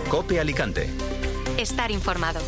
COPE Alicante. Estar informado.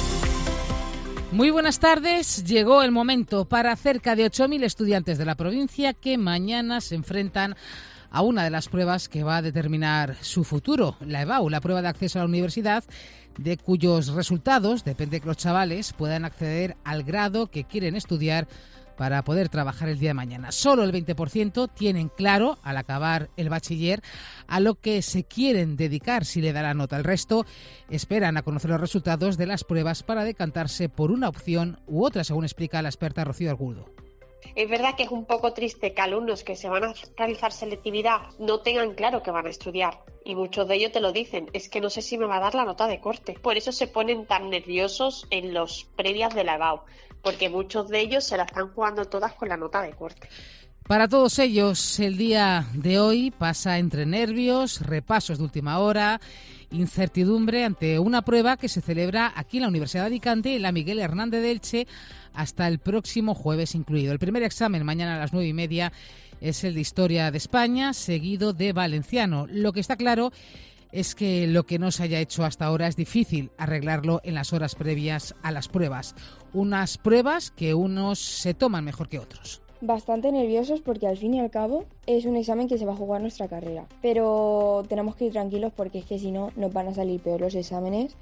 Muy buenas tardes. Llegó el momento para cerca de 8.000 estudiantes de la provincia que mañana se enfrentan a una de las pruebas que va a determinar su futuro, la EBAU, la prueba de acceso a la universidad, de cuyos resultados depende que los chavales puedan acceder al grado que quieren estudiar para poder trabajar el día de mañana. Solo el 20% tienen claro, al acabar el bachiller, a lo que se quieren dedicar si le da la nota. El resto esperan a conocer los resultados de las pruebas para decantarse por una opción u otra, según explica la experta Rocío Argudo. Es verdad que es un poco triste que alumnos que se van a realizar selectividad no tengan claro que van a estudiar. Y muchos de ellos te lo dicen, es que no sé si me va a dar la nota de corte. Por eso se ponen tan nerviosos en los previas de la EBAU, porque muchos de ellos se la están jugando todas con la nota de corte. Para todos ellos, el día de hoy pasa entre nervios, repasos de última hora, incertidumbre ante una prueba que se celebra aquí en la Universidad de Alicante, en la Miguel Hernández de Elche, hasta el próximo jueves incluido. El primer examen, mañana a las 9:30, es el de Historia de España, seguido de Valenciano. Lo que está claro es que lo que no se haya hecho hasta ahora es difícil arreglarlo en las horas previas a las pruebas. Unas pruebas que unos se toman mejor que otros. Bastante nerviosos porque al fin y al cabo es un examen que se va a jugar nuestra carrera, pero tenemos que ir tranquilos porque es que si no nos van a salir peor los exámenes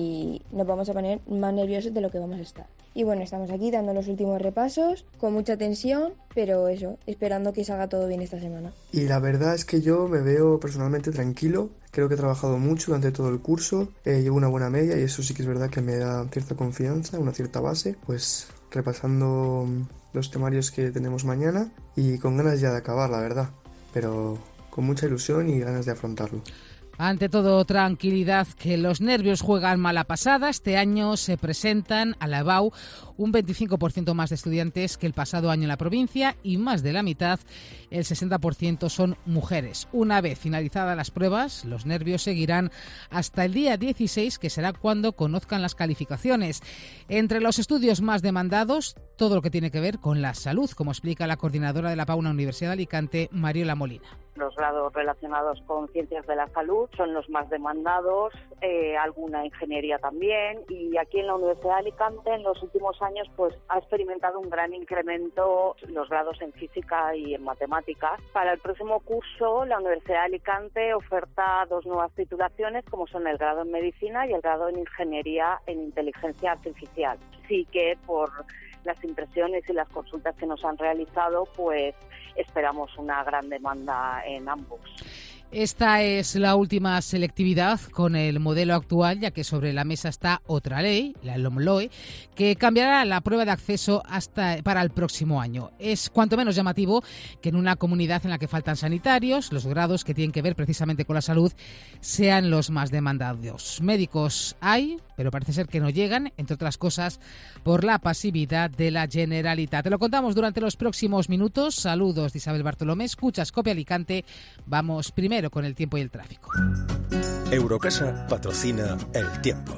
y nos vamos a poner más nerviosos de lo que vamos a estar. Y bueno, estamos aquí dando los últimos repasos con mucha tensión, pero eso, esperando que salga todo bien esta semana. Y la verdad es que yo me veo personalmente tranquilo. Creo que he trabajado mucho durante todo el curso, llevo una buena media y eso sí que es verdad que me da cierta confianza, una cierta base, pues repasando los temarios que tenemos mañana y con ganas ya de acabar, la verdad, pero con mucha ilusión y ganas de afrontarlo. Ante todo, tranquilidad, que los nervios juegan mala pasada. Este año se presentan a la EBAU un 25% más de estudiantes que el pasado año en la provincia y más de la mitad, el 60%, son mujeres. Una vez finalizadas las pruebas, los nervios seguirán hasta el día 16, que será cuando conozcan las calificaciones. Entre los estudios más demandados, todo lo que tiene que ver con la salud, como explica la coordinadora de la PAU en la Universidad de Alicante, Mariola Molina. Los grados relacionados con ciencias de la salud son los más demandados, alguna ingeniería también, y aquí en la Universidad de Alicante en los últimos años pues ha experimentado un gran incremento los grados en física y en matemáticas. Para el próximo curso la Universidad de Alicante oferta 2 nuevas titulaciones, como son el grado en medicina y el grado en ingeniería en inteligencia artificial. Sí que por las impresiones y las consultas que nos han realizado, pues esperamos una gran demanda en ambos. Esta es la última selectividad con el modelo actual, ya que sobre la mesa está otra ley, la LOMLOE, que cambiará la prueba de acceso para el próximo año. Es cuanto menos llamativo que en una comunidad en la que faltan sanitarios, los grados que tienen que ver precisamente con la salud sean los más demandados. Médicos hay, pero parece ser que no llegan, entre otras cosas, por la pasividad de la Generalitat. Te lo contamos durante los próximos minutos. Saludos de Isabel Bartolomé. Escuchas COPE Alicante. Vamos primero con el tiempo y el tráfico. Eurocasa patrocina el tiempo.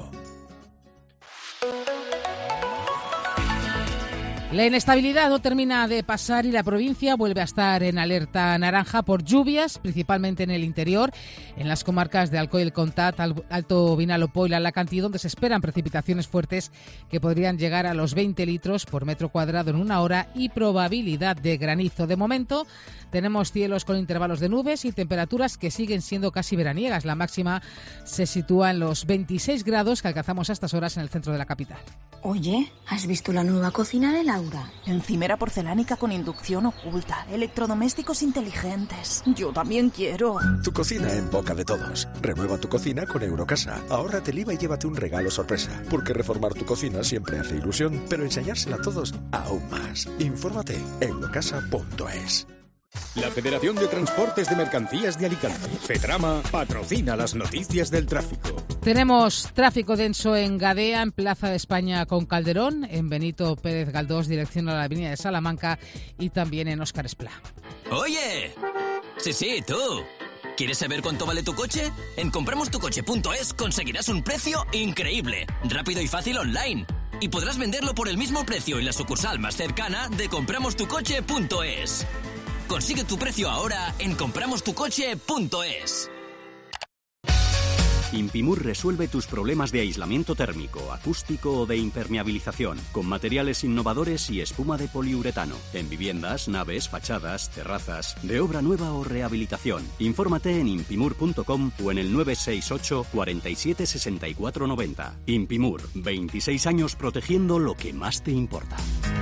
La inestabilidad no termina de pasar y la provincia vuelve a estar en alerta naranja por lluvias, principalmente en el interior, en las comarcas de Alcoy, el Comtat, Alto Vinalopó y la Alacantí, donde se esperan precipitaciones fuertes que podrían llegar a los 20 litros por metro cuadrado en una hora y probabilidad de granizo. De momento tenemos cielos con intervalos de nubes y temperaturas que siguen siendo casi veraniegas. La máxima se sitúa en los 26 grados que alcanzamos a estas horas en el centro de la capital. Oye, ¿has visto la nueva cocina de Laura? Encimera porcelánica con inducción oculta, electrodomésticos inteligentes. Yo también quiero. Tu cocina en boca de todos. Renueva tu cocina con Eurocasa. Ahórrate el IVA y llévate un regalo sorpresa. Porque reformar tu cocina siempre hace ilusión, pero enseñársela a todos aún más. Infórmate en eurocasa.es. La Federación de Transportes de Mercancías de Alicante, FETRAMA, patrocina las noticias del tráfico. Tenemos tráfico denso en Gadea, en Plaza de España con Calderón, en Benito Pérez Galdós, dirección a la avenida de Salamanca, y también en Óscar Esplá. ¡Oye! Sí, tú. ¿Quieres saber cuánto vale tu coche? En compramostucoche.es conseguirás un precio increíble, rápido y fácil online. Y podrás venderlo por el mismo precio en la sucursal más cercana de compramostucoche.es. Consigue tu precio ahora en compramostucoche.es. Impimur resuelve tus problemas de aislamiento térmico, acústico o de impermeabilización, con materiales innovadores y espuma de poliuretano, en viviendas, naves, fachadas, terrazas, de obra nueva o rehabilitación. Infórmate en impimur.com o en el 968 47 64 90. Impimur, 26 años protegiendo lo que más te importa.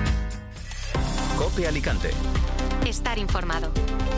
COPE Alicante. Estar informado.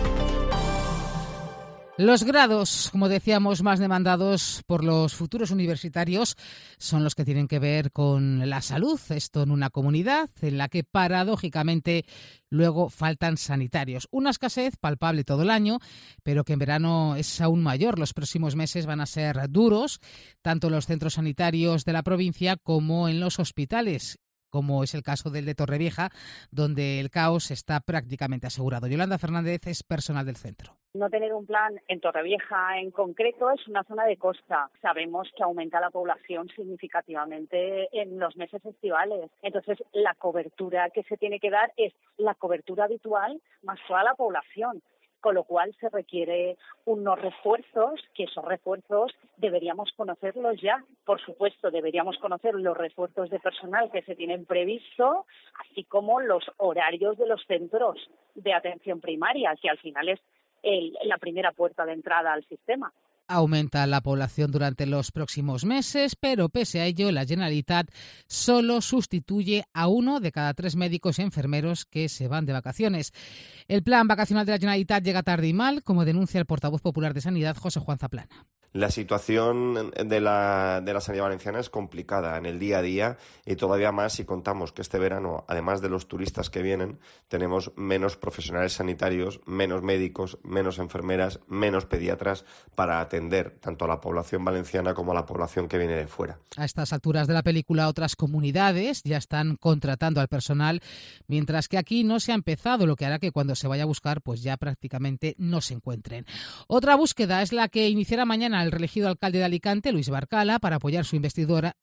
Los grados, como decíamos, más demandados por los futuros universitarios son los que tienen que ver con la salud. Esto en una comunidad en la que paradójicamente luego faltan sanitarios. Una escasez palpable todo el año, pero que en verano es aún mayor. Los próximos meses van a ser duros, tanto en los centros sanitarios de la provincia como en los hospitales, como es el caso del de Torrevieja, donde el caos está prácticamente asegurado. Yolanda Fernández es personal del centro. No tener un plan en Torrevieja en concreto es una zona de costa. Sabemos que aumenta la población significativamente en los meses estivales. Entonces, la cobertura que se tiene que dar es la cobertura habitual más toda la población. Con lo cual se requiere unos refuerzos, que esos refuerzos deberíamos conocerlos ya. Por supuesto, deberíamos conocer los refuerzos de personal que se tienen previsto, así como los horarios de los centros de atención primaria, que al final es la primera puerta de entrada al sistema. Aumenta la población durante los próximos meses, pero pese a ello, la Generalitat solo sustituye a 1 de cada 3 médicos y enfermeros que se van de vacaciones. El plan vacacional de la Generalitat llega tarde y mal, como denuncia el portavoz popular de Sanidad, José Juan Zaplana. La situación de la sanidad valenciana es complicada en el día a día y todavía más si contamos que este verano, además de los turistas que vienen, tenemos menos profesionales sanitarios, menos médicos, menos enfermeras, menos pediatras para atender tanto a la población valenciana como a la población que viene de fuera. A estas alturas de la película, otras comunidades ya están contratando al personal, mientras que aquí no se ha empezado, lo que hará que cuando se vaya a buscar, pues ya prácticamente no se encuentren. Otra búsqueda es la que iniciará mañana el reelegido alcalde de Alicante, Luis Barcala, para apoyar su investidura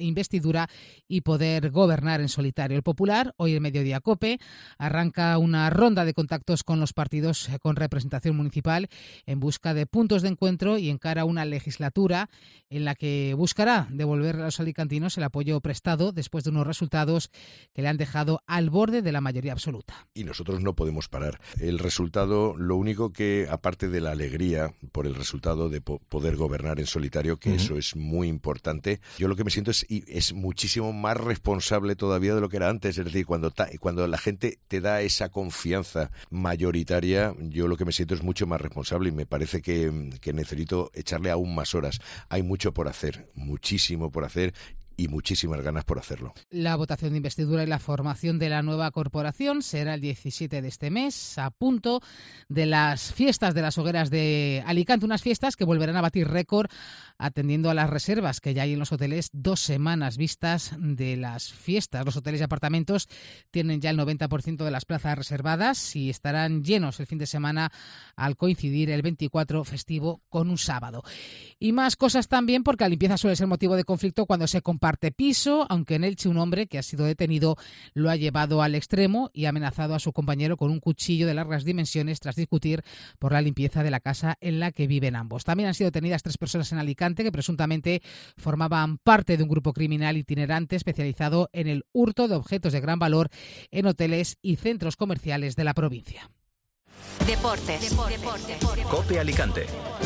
y poder gobernar en solitario. El Popular, hoy en Mediodía COPE, arranca una ronda de contactos con los partidos con representación municipal en busca de puntos de encuentro y encara una legislatura en la que buscará devolver a los alicantinos el apoyo prestado después de unos resultados que le han dejado al borde de la mayoría absoluta. Y nosotros no podemos parar. El resultado, lo único que, aparte de la alegría por el resultado de poder gobernar en solitario, que eso es muy importante, yo lo que me siento es muchísimo más responsable todavía de lo que era antes. Es decir, cuando la gente te da esa confianza mayoritaria, yo lo que me siento es mucho más responsable y me parece que necesito echarle aún más horas. Hay mucho por hacer, muchísimo por hacer y muchísimas ganas por hacerlo. La votación de investidura y la formación de la nueva corporación será el 17 de este mes, a punto de las fiestas de las hogueras de Alicante, unas fiestas que volverán a batir récord atendiendo a las reservas que ya hay en los hoteles, 2 semanas vistas de las fiestas. Los hoteles y apartamentos tienen ya el 90% de las plazas reservadas y estarán llenos el fin de semana al coincidir el 24 festivo con un sábado. Y más cosas también, porque la limpieza suele ser motivo de conflicto cuando se comparte piso, aunque en Elche un hombre que ha sido detenido lo ha llevado al extremo y ha amenazado a su compañero con un cuchillo de largas dimensiones tras discutir por la limpieza de la casa en la que viven ambos. También han sido detenidas 3 personas en Alicante que presuntamente formaban parte de un grupo criminal itinerante especializado en el hurto de objetos de gran valor en hoteles y centros comerciales de la provincia. Deportes. COPE Alicante.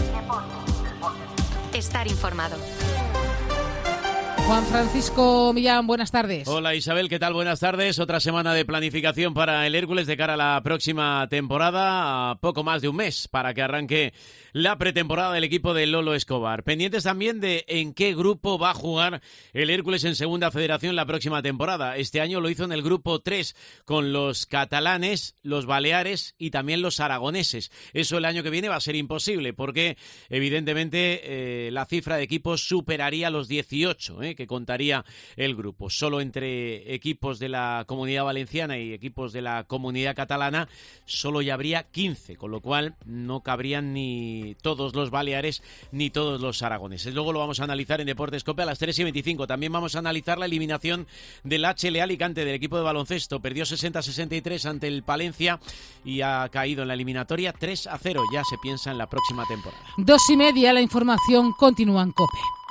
Estar informado. Juan Francisco Millán, buenas tardes. Hola Isabel, ¿qué tal? Buenas tardes. Otra semana de planificación para el Hércules de cara a la próxima temporada, a poco más de un mes para que arranque la pretemporada del equipo de Lolo Escobar. Pendientes también de en qué grupo va a jugar el Hércules en Segunda Federación la próxima temporada. Este año lo hizo en el grupo 3 con los catalanes, los baleares y también los aragoneses. Eso el año que viene va a ser imposible porque evidentemente la cifra de equipos superaría los 18 que contaría el grupo. Solo entre equipos de la Comunidad Valenciana y equipos de la Comunidad Catalana solo ya habría 15, con lo cual no cabrían ni todos los baleares ni todos los aragoneses. Luego lo vamos a analizar en Deportes COPE a las 3:25. También vamos a analizar la eliminación del HL Alicante, del equipo de baloncesto. Perdió 60-63 ante el Palencia y ha caído en la eliminatoria 3-0. Ya se piensa en la próxima temporada. 2:30, la información continúa en COPE.